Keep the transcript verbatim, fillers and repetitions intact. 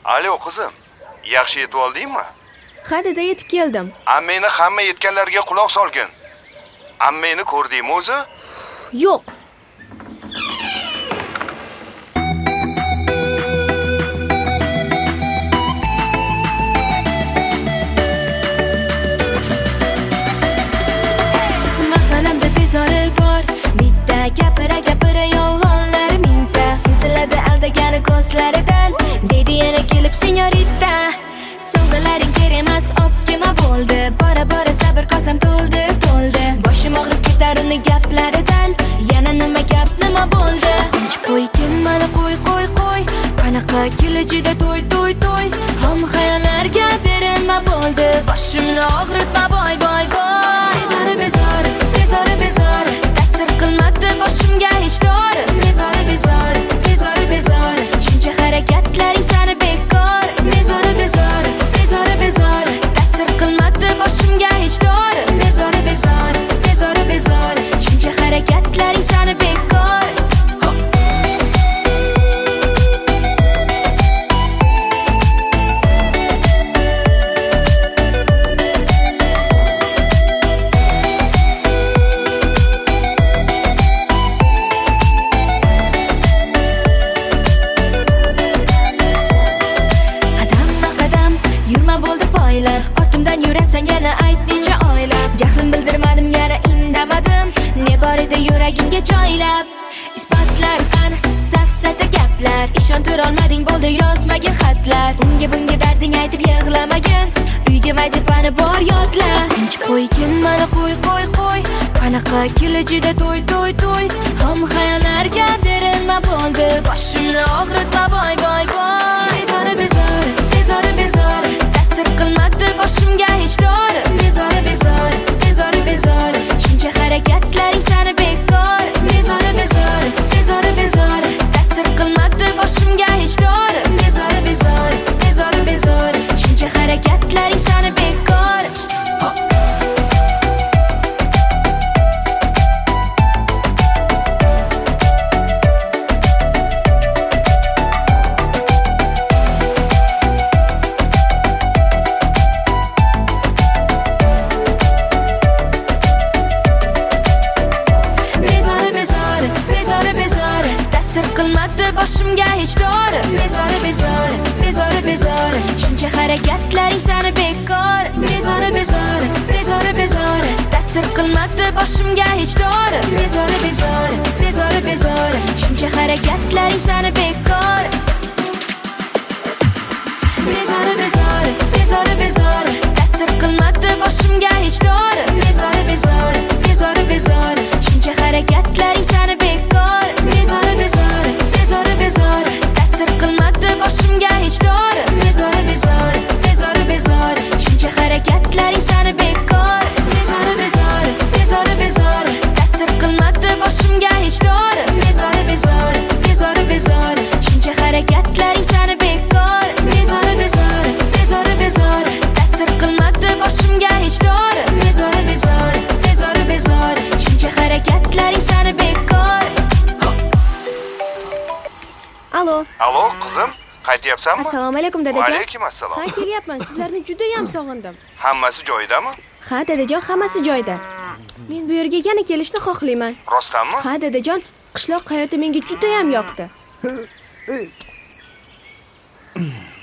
Alo qizim, yaxshi yetib oldingmi? Ha, dada, yetib keldim. Ammeni hamma yetganlarga quloq solgin. Ammeni ko'rdingmi o'zi? Yo'q. Mahalamda bezori bor, bitta gapira gapira yolg'onlar mingta. Seziladi aldagani ko'zlaridan, dedi yana kelib senyorita. Sovg'alaring kerak emas, optima bo'ldi. Bora bora sabr qasam to'ldi, to'ldi. Boshim og'rib ketar uni gaplaridan. Yana nima gap, nima bo'ldi? Tinch qo'ykin mana qo'y, qo'y, qo'y. Qanaqa kelajida to'y, to'y, to'y. Ham xayollarga berilma bo'ldi. Boshimni og'ritma, boy, boy, boy. Bezori, bezori, bezori, bezori. Ta'sir qilmadi boshimga hech dori. Bezori, bezori, bezori, bezori. Shuncha harakatlaring sani bekor. Bezori, bezori, bezori, bezori. Ta'sir qilmadi boshimga hech dori. Bezori, bezori, bezori, bezori. Shuncha harakatlaring sani bekor. Ortimdan yurasan yana ayt necha oylab. Jahlim bildirmadim yana indamadim. Ne bor edi yuragingga joylab. Isbotlar qani, safsata gaplar. Ishontira olmading bo'ldi yozmagin xatlar. Unga bunga darding aytib yig'lamagin. Uyga vazifani bor yodla. Tinch qo'ykin mana qo'y, qo'y, qo'y. Qanaqa kelajida to'y, to'y, to'y. Ham xayollarga berilma bo'ldi. Boshimni og'ritma, boy, boy, boy. Bezori, bezori, bezori, bezori. Ta'sir qilmadi boshimga hech dori. Bezori, bezori, bezori, bezori. Shuncha harakatlaring sani bekor. Bezori, bezori, bezori, bezori. Ta'sir qilmadi boshimga hech dori. Bezori, bezori, bezori, bezori. Shuncha harakatlaring sani bekor. Boshimga hech dori. Bezori, bezori, bezori, bezori. Shuncha harakatlaring sani bekor. Bezori, bezori, bezori, bezori. Ta'sir qilmadi boshimga hech dori. Bezori, bezori, bezori, bezori. Shuncha harakatlaring sani bekor. Bezori, bezori, bezori, bezori. Ta'sir qilmadi boshimga hech dori. Bezori, bezori, bezori, bezori. Shuncha harakatlaring sani bekor. Bezori, bezori, bezori, bezori. Ta'sir qilmadi boshimga hech dori. Bezori, bezori, bezori, bezori. Shuncha harakatlaring sani bekor. Bezori, bezori, bezori, bezori. Ta'sir qilmadi boshimga hech dori. Bezori, bezori, bezori, bezori. Shuncha harakatlaring sani bekor. Bezori, bezori, bezori, bezori. Ta'sir qilmadi boshimga hech dori. Bezori, bezori, bezori, bezori. Shuncha harakatlaring sani bekor. Alo. Alo qizim, qaytyapsanmi? Assalomu alaykum dadajon. Va alaykum assalom. Ha, kelyapman. Sizlarni juda ham sog'indim. Hammasi joyidami? Ha, dadajon, hammasi joyida. Men bu yerga yana kelishni xohlayman. Rostdanmi? Ha, dadajon, qishloq hayoti menga juda ham yoqdi.